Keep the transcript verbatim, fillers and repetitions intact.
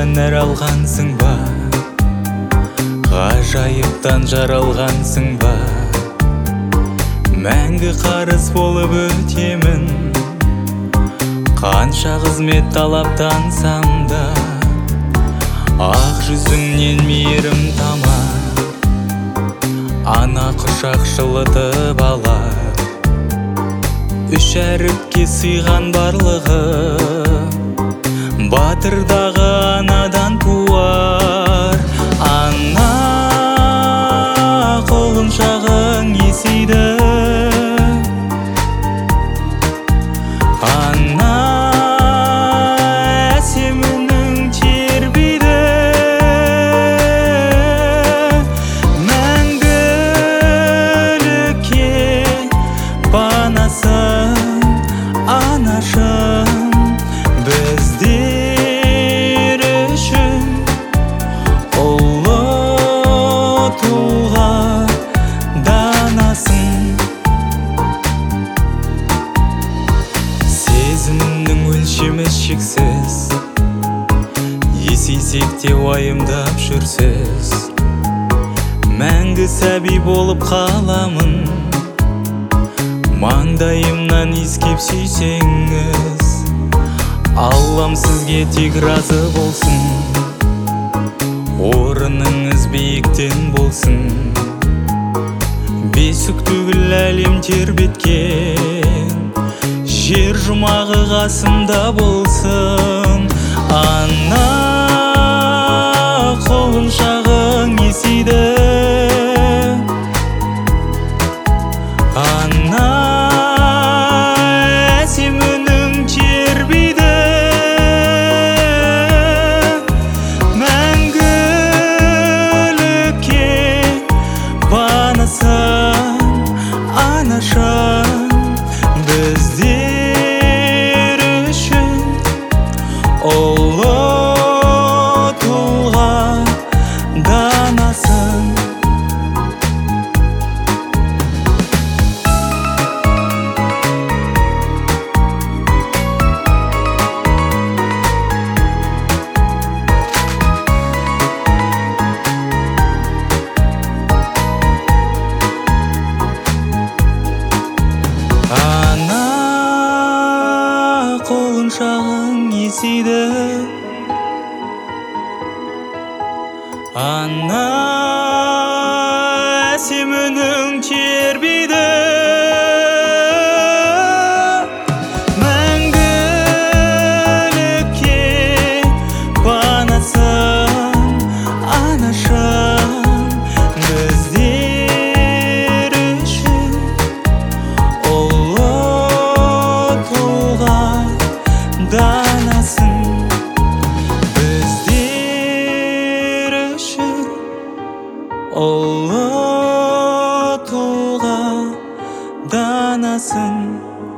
жанымнан нәр алғансың ба, ғажайыптан жаралғансың ба. Мәңгі қарыз болып өтемін, қанша қызмет талаптансам да. Ақ жүзіңнен мейірім тамар, ана құшақ жылытып алар. Үш әріпке сыйған барлығы, батырдағы анадан туар. Ана құлыншағың есейді, ана әсемінің тербейді. Мәңгілікке панасың анашым, біздер үшін ұлы тұлға данасың. Сезімнің өлшемі шексіз, есейсек те уайымдап жүрсіз. Мәңгі сәби болып қаламын, маңдайымнан иіскеп сүйсеңіз. Аллам сізге тек разы болсын, орыныңыз биіктен болсын. Бесік түгіл әлем тербеткен, жер жұмағы қасымда болсын. Ана құлыншағың есейді, ана әсемінің тербейді. Мәңгілікке панасың анашым, біздер үшін ұлы тұлға данасың. Ана құлыншағың есейді, ана әсемінің тербейді. Мәңгілікке панасың анашым, біздер үшін ұлы тұлға данасың. Біздер үшін ұлы тұлға данасың.